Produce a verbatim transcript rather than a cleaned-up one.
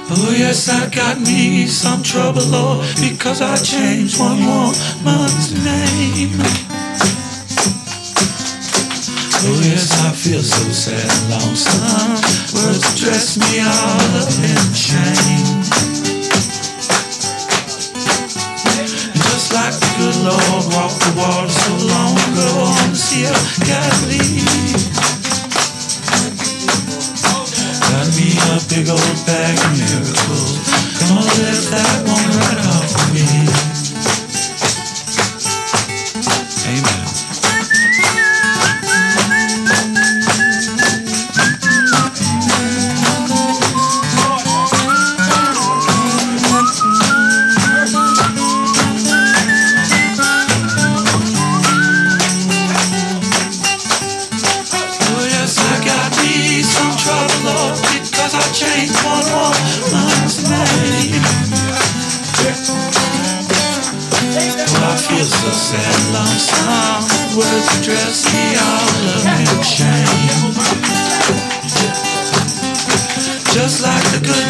Oh yes, I got me some trouble, Lord, because I changed one woman's name. Oh yes, I feel so sad and lonesome. Words dress me all up in shame. Just like the good Lord walked the water so long ago on the Sea of Galilee. Got me a big old bag of miracles. Gonna lift that one right off of me. Amen. Oh yes, I got me some trouble, Lord, because I changed one woman's name. Oh, I feel so sad and lonesome. Words dress me all up in shame. Just like the good